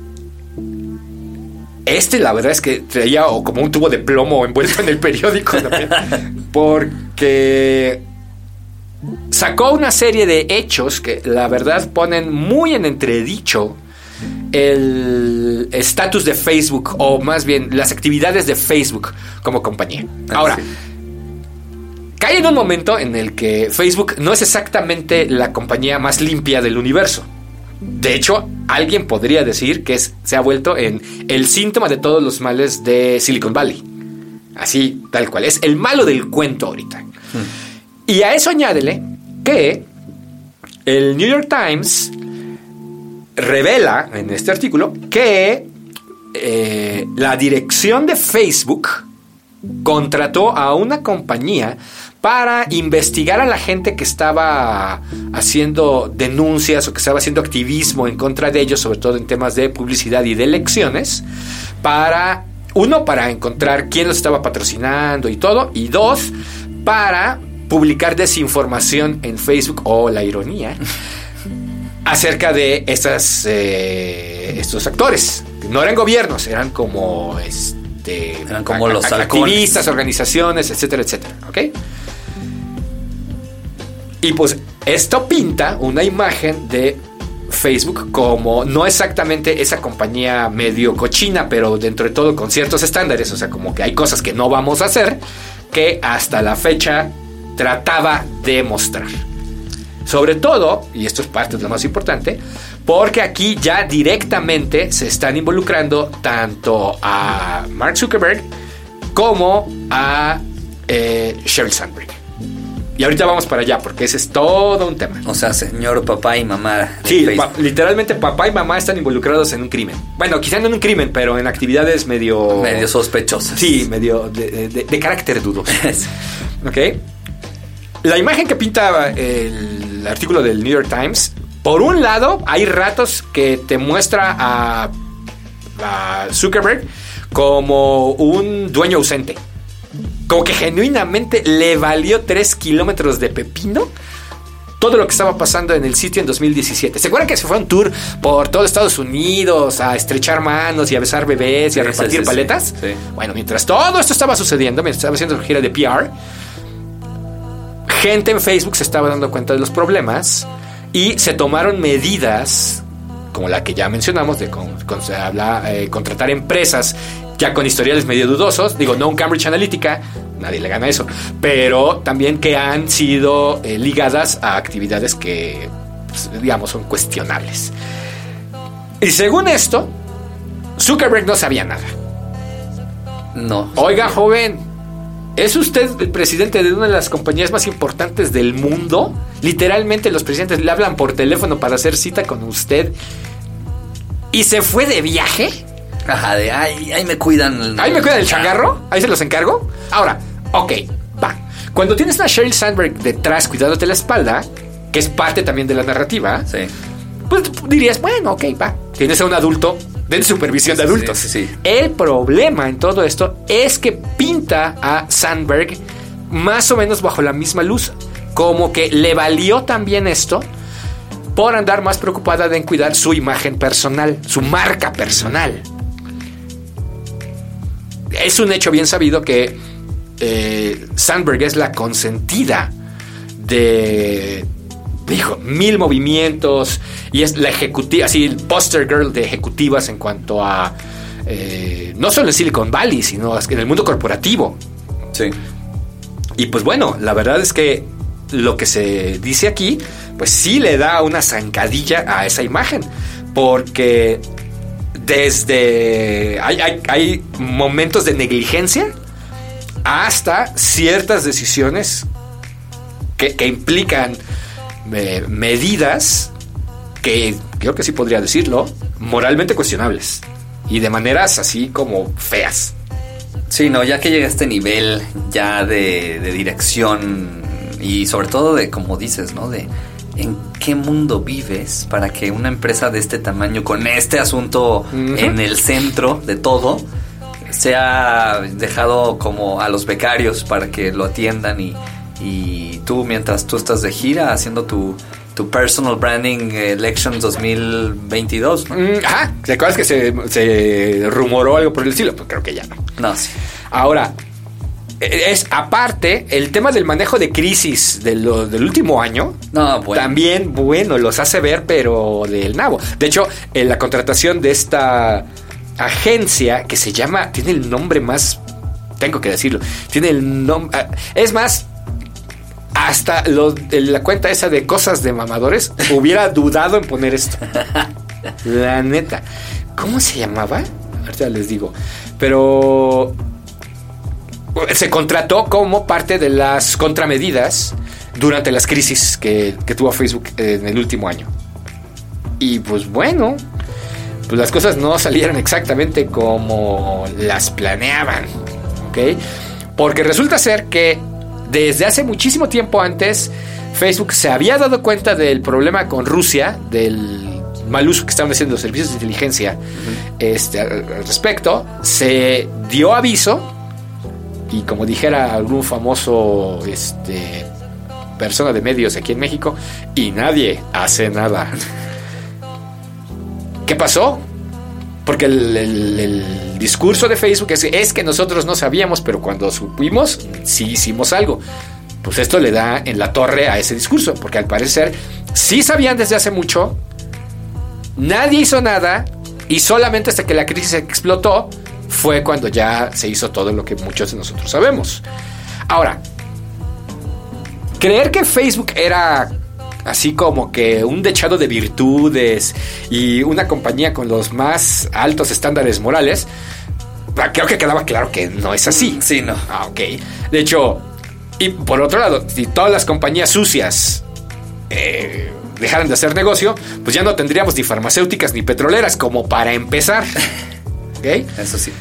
este, la verdad es que traía o como un tubo de plomo envuelto en el periódico también, porque sacó una serie de hechos que la verdad ponen muy en entredicho el estatus de Facebook, o más bien las actividades de Facebook como compañía. Ahora, sí. Cae en un momento en el que Facebook no es exactamente la compañía más limpia del universo. De hecho, alguien podría decir que es, se ha vuelto en el síntoma de todos los males de Silicon Valley. Así, tal cual. Es el malo del cuento ahorita. Hmm. Y a eso añádele que el New York Times revela en este artículo que eh, la dirección de Facebook contrató a una compañía para investigar a la gente que estaba haciendo denuncias o que estaba haciendo activismo en contra de ellos, sobre todo en temas de publicidad y de elecciones, para, uno, para encontrar quién los estaba patrocinando y todo, y dos, para publicar desinformación en Facebook, o oh, la ironía, acerca de estas, eh, estos actores, que no eran gobiernos, eran como, este, eran como a, los a, activistas, organizaciones, etcétera, etcétera, ¿ok? Y pues esto pinta una imagen de Facebook como no exactamente esa compañía medio cochina, pero dentro de todo con ciertos estándares, o sea, como que hay cosas que no vamos a hacer, que hasta la fecha trataba de mostrar. Sobre todo, y esto es parte de lo más importante, porque aquí ya directamente se están involucrando tanto a Mark Zuckerberg como a eh, Sheryl Sandberg. Y ahorita vamos para allá, porque ese es todo un tema. O sea, señor papá y mamá. Sí, pa- literalmente papá y mamá están involucrados en un crimen. Bueno, quizá no en un crimen, pero en actividades medio... medio sospechosas. Sí, medio de, de, de carácter dudoso. ¿Ok? La imagen que pinta el artículo del New York Times, por un lado, hay ratos que te muestra a, a Zuckerberg como un dueño ausente. Como que genuinamente le valió tres kilómetros de pepino todo lo que estaba pasando en el sitio en dos mil diecisiete. ¿Se acuerdan que se fue a un tour por todo Estados Unidos a estrechar manos y a besar bebés y a sí, repartir sí, sí, paletas? Sí, sí. Bueno, mientras todo esto estaba sucediendo, mientras estaba haciendo su gira de P R, gente en Facebook se estaba dando cuenta de los problemas y se tomaron medidas como la que ya mencionamos de con, con, se habla, eh, contratar empresas ya con historiales medio dudosos, digo, no un Cambridge Analytica, nadie le gana eso, pero también que han sido eh, ligadas a actividades que, pues, digamos, son cuestionables. Y según esto, Zuckerberg no sabía nada. No. Oiga, joven, ¿es usted el presidente de una de las compañías más importantes del mundo? Literalmente los presidentes le hablan por teléfono para hacer cita con usted. ¿Y se fue de viaje? Ajá, de ahí, ahí me cuidan. El, ahí me cuidan el changarro. Ahí se los encargo. Ahora, ok, va. Cuando tienes a Sheryl Sandberg detrás cuidándote la espalda, que es parte también de la narrativa, sí, pues dirías, bueno, ok, va. Tienes a un adulto de supervisión de adultos. Sí, sí, sí. El problema en todo esto es que pinta a Sandberg más o menos bajo la misma luz. Como que le valió también esto por andar más preocupada de en cuidar su imagen personal, su marca personal. Es un hecho bien sabido que eh, Sandberg es la consentida de, dijo, mil movimientos y es la ejecutiva, así el poster girl de ejecutivas en cuanto a eh, no solo en Silicon Valley, sino en el mundo corporativo. Sí. Y pues bueno, la verdad es que lo que se dice aquí, pues sí le da una zancadilla a esa imagen, porque desde hay, hay, hay momentos de negligencia hasta ciertas decisiones que, que implican eh, medidas que creo que sí podría decirlo, moralmente cuestionables y de maneras así como feas. Sí, no, ya que llega a este nivel ya de, de dirección y sobre todo de, como dices, ¿no? De en qué mundo vives para que una empresa de este tamaño, con este asunto uh-huh. en el centro de todo, sea dejado como a los becarios para que lo atiendan y, y tú, mientras tú estás de gira haciendo tu, tu personal branding elections dos mil veintidós, ¿no? Mm, ajá, ¿te acuerdas que se, se rumoró algo por el estilo? Pues creo que ya no. No, sí. Ahora, es aparte el tema del manejo de crisis de lo, del último año. No, bueno. También, bueno, los hace ver, pero del nabo. De hecho, en la contratación de esta agencia que se llama, tiene el nombre más, tengo que decirlo, tiene el nombre, es más, hasta lo, la cuenta esa de cosas de mamadores hubiera dudado en poner esto. La neta. ¿Cómo se llamaba? Ahorita les digo. Pero se contrató como parte de las contramedidas durante las crisis que, que tuvo Facebook en el último año. Y pues bueno, pues las cosas no salieron exactamente como las planeaban, ¿ok? Porque resulta ser que desde hace muchísimo tiempo antes, Facebook se había dado cuenta del problema con Rusia, del mal uso que estaban haciendo los servicios de inteligencia uh-huh. este, al respecto. Se dio aviso y, como dijera algún famoso este, persona de medios aquí en México, y nadie hace nada. ¿Qué pasó? Porque el, el, el discurso de Facebook es, es que nosotros no sabíamos, pero cuando supimos, sí hicimos algo. Pues esto le da en la torre a ese discurso, porque al parecer sí sabían desde hace mucho, nadie hizo nada, y solamente hasta que la crisis explotó fue cuando ya se hizo todo lo que muchos de nosotros sabemos. Ahora, creer que Facebook era así como que un dechado de virtudes y una compañía con los más altos estándares morales, creo que quedaba claro que no es así. Sí, no. Ah, ok. De hecho, y por otro lado, si todas las compañías sucias eh, dejaran de hacer negocio, pues ya no tendríamos ni farmacéuticas ni petroleras, como para empezar. ¿Ok? Eso sí.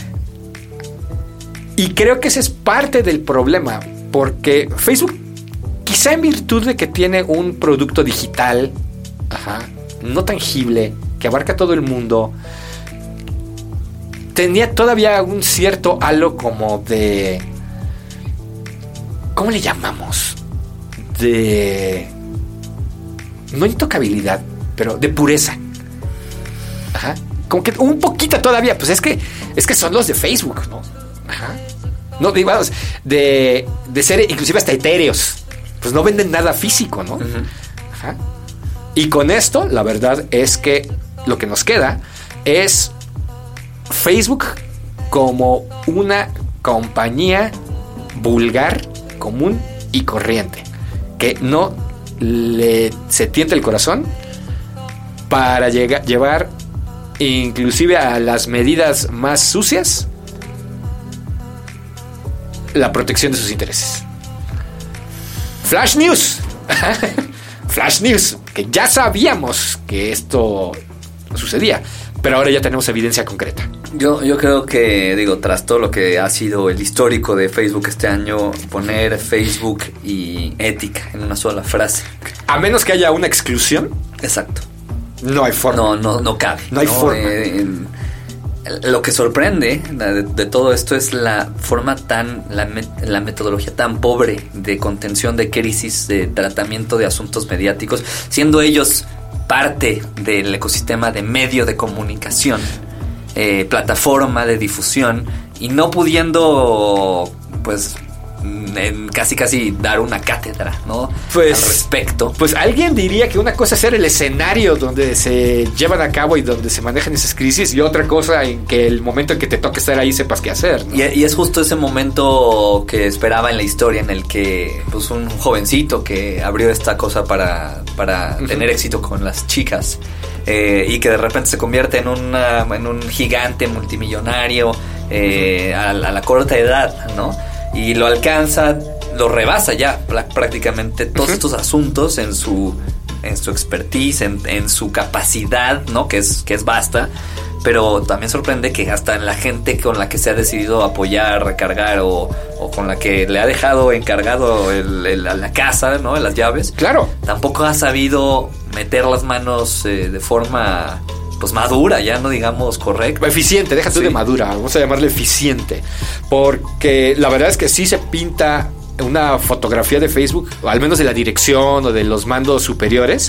Y creo que ese es parte del problema, porque Facebook, quizá en virtud de que tiene un producto digital, ajá, no tangible, que abarca todo el mundo, tenía todavía un cierto halo como de, ¿cómo le llamamos? De, no intocabilidad, pero de pureza. Ajá. Como que un poquito todavía, pues es que es que son los de Facebook, ¿no? Ajá. No, digamos, de, de ser inclusive hasta etéreos. Pues no venden nada físico, ¿no? Uh-huh. Ajá. Y con esto, la verdad es que lo que nos queda es Facebook como una compañía vulgar, común y corriente, que no le se tienta el corazón para llegar, llevar inclusive a las medidas más sucias la protección de sus intereses. Flash News. Flash News, que ya sabíamos que esto sucedía, pero ahora ya tenemos evidencia concreta. Yo, yo creo que, digo, tras todo lo que ha sido el histórico de Facebook este año, poner Facebook y ética en una sola frase, a menos que haya una exclusión. Exacto. No hay forma. No, no, no cabe. No hay ¿no? forma. Eh, en, lo que sorprende de, de todo esto es la forma tan, la, la metodología tan pobre de contención de crisis, de tratamiento de asuntos mediáticos, siendo ellos parte del ecosistema de medio de comunicación, eh, plataforma de difusión, y no pudiendo, pues, en casi casi dar una cátedra, ¿no? Pues, al respecto. Pues alguien diría que una cosa es ser el escenario donde se llevan a cabo y donde se manejan esas crisis, y otra cosa en que el momento en que te toque estar ahí sepas qué hacer, ¿no? Y, y es justo ese momento que esperaba en la historia, en el que pues un jovencito que abrió esta cosa para, para uh-huh. tener éxito con las chicas, eh, y que de repente se convierte en, una, en un gigante multimillonario eh, uh-huh. a, a la corta edad, ¿no? Y lo alcanza, lo rebasa ya prácticamente todos uh-huh. estos asuntos en su en su expertise, en, en su capacidad, ¿no? Que es, que es vasta. Pero también sorprende que hasta en la gente con la que se ha decidido apoyar, recargar o, o con la que le ha dejado encargado el, el, la casa, ¿no? Las llaves. Claro. Tampoco ha sabido meter las manos eh, de forma... pues madura, ya no digamos correcta. Eficiente, déjate sí. de madura, vamos a llamarle eficiente. Porque la verdad es que sí se pinta una fotografía de Facebook, o al menos de la dirección o de los mandos superiores,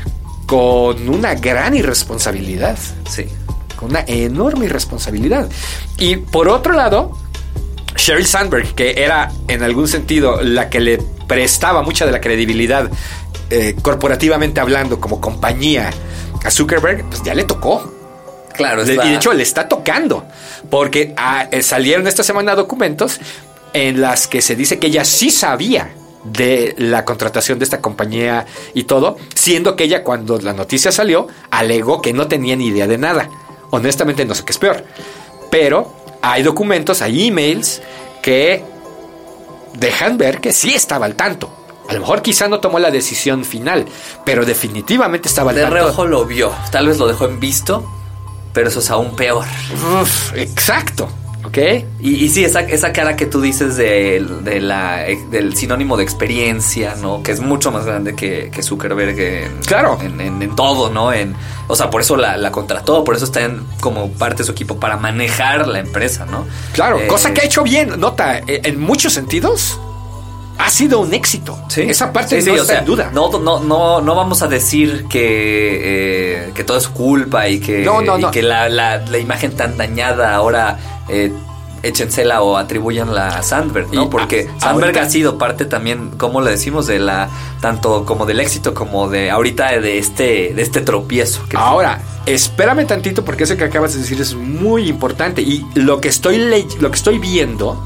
con una gran irresponsabilidad. Sí. Con una enorme irresponsabilidad. Y por otro lado, Sheryl Sandberg, que era en algún sentido la que le prestaba mucha de la credibilidad eh, corporativamente hablando como compañía a Zuckerberg, pues ya le tocó. Claro, está... Y de hecho le está tocando, porque ah, salieron esta semana documentos en las que se dice que ella sí sabía de la contratación de esta compañía y todo, siendo que ella, cuando la noticia salió, alegó que no tenía ni idea de nada. Honestamente no sé qué es peor, pero hay documentos, hay emails que dejan ver que sí estaba al tanto. A lo mejor quizá no tomó la decisión final, pero definitivamente estaba al de tanto. De reojo lo vio, tal vez lo dejó en visto, pero eso es aún peor. Uf, exacto, ¿ok? Y, y sí, esa, esa cara que tú dices de, de la, del sinónimo de experiencia, ¿no? Que es mucho más grande que, que Zuckerberg en, claro. en, en, en todo, ¿no? En, o sea, por eso la, la contrató, por eso está en, como parte de su equipo para manejar la empresa, ¿no? Claro, eh, cosa que ha hecho bien, nota, en muchos sentidos... ha sido un éxito. Sí. Esa parte sí, no sí, está o sea, en duda. No, no, no, no vamos a decir que, eh, que todo es culpa y que, no, no, y no. que la, la, la imagen tan dañada ahora eh, échensela o atribuyanla a Sandberg, ¿no? Y, Porque a, Sandberg ahorita, ha sido parte también, como le decimos, de la tanto como del éxito como de ahorita de este de este tropiezo. Que ahora, espérame tantito, porque eso que acabas de decir es muy importante, y lo que estoy le- lo que estoy viendo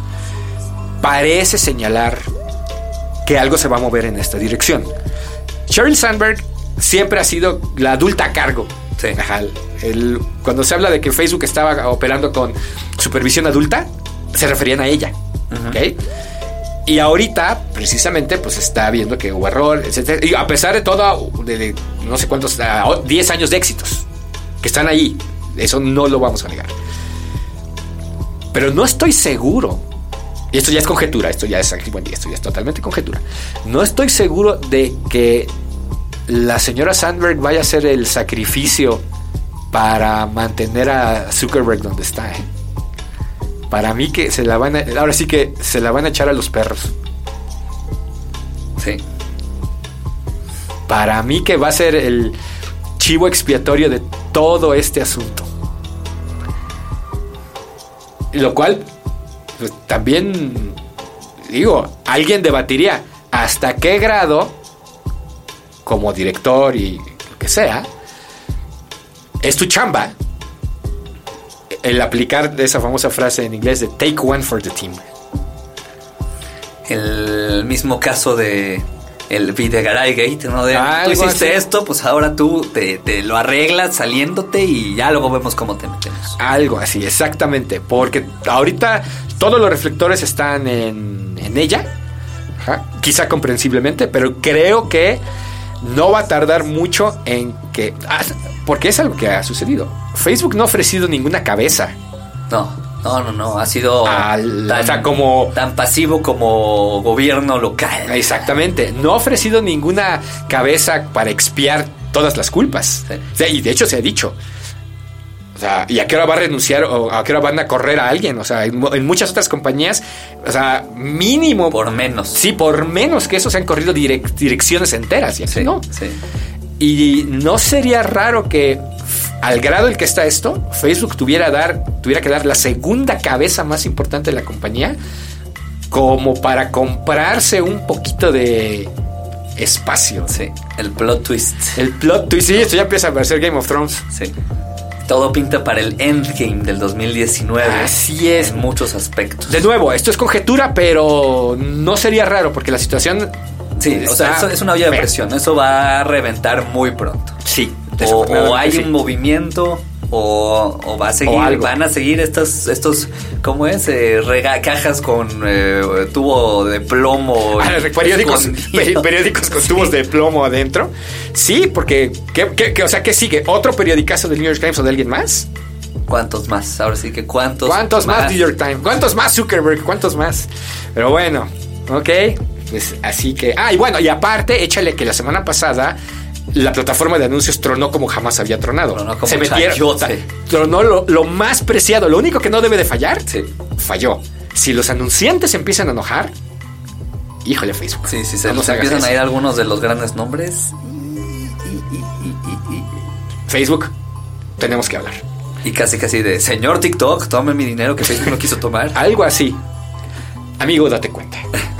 parece señalar que algo se va a mover en esta dirección. Sheryl Sandberg siempre ha sido la adulta a cargo. Sí. Ajá, el, cuando se habla de que Facebook estaba operando con supervisión adulta, se referían a ella. Uh-huh. ¿Okay? Y ahorita, precisamente, pues está viendo que hubo error, etcétera. Y a pesar de todo, de, de no sé cuántos, diez años de éxitos que están ahí, eso no lo vamos a negar. Pero no estoy seguro. Y esto ya es conjetura, esto ya es buen día, esto ya es totalmente conjetura. No estoy seguro de que la señora Sandberg vaya a hacer el sacrificio para mantener a Zuckerberg donde está. ¿eh? Para mí que se la van a, ahora sí que se la van a echar a los perros. Sí. Para mí que va a ser el chivo expiatorio de todo este asunto. Lo cual... pues también, digo, alguien debatiría hasta qué grado, como director y lo que sea, es tu chamba el aplicar esa famosa frase en inglés de take one for the team. El mismo caso de el Videgaray Gate, ¿no? De ah, tú hiciste así. esto, pues ahora tú te, te lo arreglas saliéndote y ya luego vemos cómo te metemos. Algo así, exactamente. Porque ahorita todos los reflectores están en, en ella. Ajá, quizá comprensiblemente, pero creo que no va a tardar mucho en que... Porque es algo que ha sucedido. Facebook no ha ofrecido ninguna cabeza. No. No, no, no, ha sido Al, tan, o sea, como, tan pasivo como gobierno local. Exactamente, no ha ofrecido ninguna cabeza para expiar todas las culpas. Sí. O sea, y de hecho se ha dicho, o sea, ¿y a qué hora va a renunciar o a qué hora van a correr a alguien? O sea, en, en muchas otras compañías, o sea, mínimo... Por menos. Sí, por menos que eso se han corrido direc- direcciones enteras, y aquí sí, no. Sí. Y no sería raro que... al grado en que está esto, Facebook tuviera, dar, tuviera que dar la segunda cabeza más importante de la compañía como para comprarse un poquito de espacio. Sí, el plot twist. El plot twist, sí, esto ya empieza a parecer Game of Thrones. Sí. Todo pinta para el Endgame del dos mil diecinueve. Así es. En muchos aspectos. De nuevo, esto es conjetura, pero no sería raro porque la situación... Sí, o sea, eso es una olla de presión. Eso va a reventar muy pronto. Sí. O, o hay sí. un movimiento... O, o va a seguir, van a seguir estos, estos ¿cómo es? Eh, rega, cajas con eh, tubo de plomo. Ah, periódicos, escondido. periódicos con sí. tubos de plomo adentro. Sí, porque, ¿qué, qué, qué, o sea, ¿qué sigue? ¿Otro periodicazo del New York Times o de alguien más? ¿Cuántos más? Ahora sí que ¿cuántos, ¿Cuántos más, más New York Times? ¿Cuántos más Zuckerberg? ¿Cuántos más? Pero bueno, ok. Pues así que... Ah, y bueno, y aparte, échale que la semana pasada... La plataforma de anuncios tronó como jamás había tronado. Tronó como Se metieron, chayote. Tronó lo, lo más preciado. Lo único que no debe de fallar, sí. falló. Si los anunciantes empiezan a enojar, híjole, Facebook. Sí, sí, se no nos empiezan eso. a ir algunos de los grandes nombres. Y, y, y, y, y. Facebook, tenemos que hablar. Y casi, casi de, señor TikTok, tome mi dinero que Facebook no quiso tomar. Algo así. Amigo, date cuenta.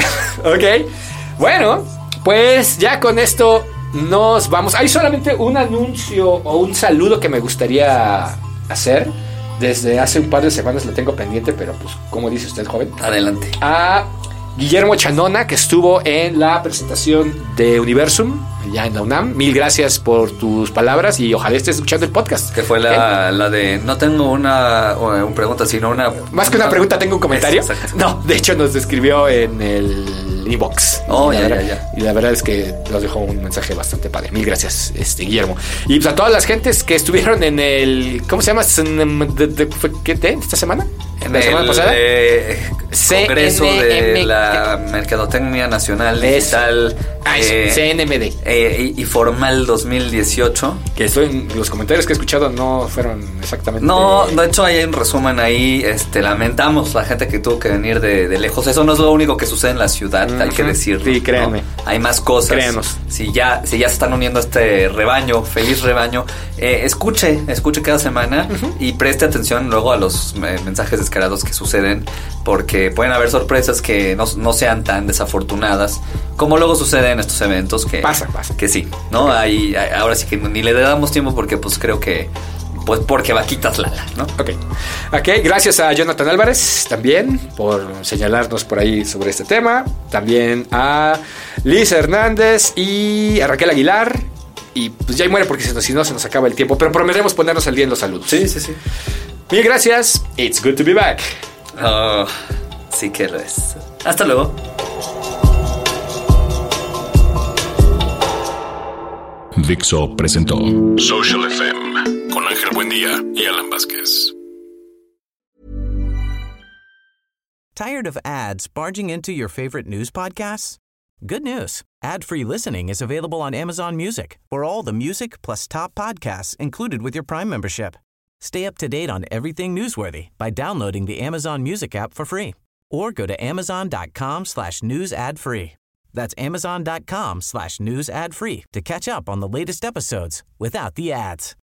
Ok. Bueno, pues ya con esto... Nos vamos. Hay solamente un anuncio o un saludo que me gustaría hacer. Desde hace un par de semanas lo tengo pendiente, pero pues, ¿cómo dice usted, joven? Adelante. A Guillermo Chanona, que estuvo en la presentación de Universum, ya en la UNAM. Mil gracias por tus palabras y ojalá estés escuchando el podcast. Que fue la, la de, no tengo una, una pregunta, sino una... Más que una pregunta, tengo un comentario. Exacto. No, de hecho nos escribió en el inbox. Oh, y ya, verdad, ya, ya. Y la verdad es que nos dejó un mensaje bastante padre. Mil gracias, este Guillermo. Y pues a todas las gentes que estuvieron en el... ¿Cómo se llama? ¿De, de, fue, ¿Qué te? ¿Esta semana? ¿En la el, semana pasada? Eh, Congreso de la Mercadotecnia Nacional Digital. Ah, eh, C N M D. Eh, y, y Formal dos mil dieciocho. Que estoy, los comentarios que he escuchado no fueron exactamente... No, de hecho hay un resumen ahí. Este, lamentamos la gente que tuvo que venir de, de lejos. Eso no es lo único que sucede en la ciudad, uh-huh. Hay que decirlo. Sí, créanme. ¿No? Hay más cosas. Créanos. Si ya, si ya se están uniendo a este rebaño, feliz rebaño, eh, escuche, escuche cada semana uh-huh. Y preste atención luego a los eh, mensajes descarados que suceden, porque pueden haber sorpresas que no, no sean tan desafortunadas como luego sucede en estos eventos que pasa, pasa. Que sí, ¿no? Okay. Ahí, ahora sí que ni le damos tiempo porque pues creo que pues porque vaquitas lala, ¿no? Ok. Ok, gracias a Jonathan Álvarez también por señalarnos por ahí sobre este tema. También a Liz Hernández y a Raquel Aguilar. Y pues ya ahí muere porque si no se nos acaba el tiempo. Pero prometemos ponernos al día en los saludos. Sí, sí, sí. Mil gracias. It's good to be back. Oh, sí que lo es. Hasta luego. Dixo presentó Social F M con Ángel Buendía y Alan Vázquez. Tired of ads barging into your favorite news podcasts? Good news. Ad-free listening is available on Amazon Music for all the music plus top podcasts included with your Prime membership. Stay up to date on everything newsworthy by downloading the Amazon Music app for free or go to amazon.com slash news ad free. That's amazon.com slash news ad free to catch up on the latest episodes without the ads.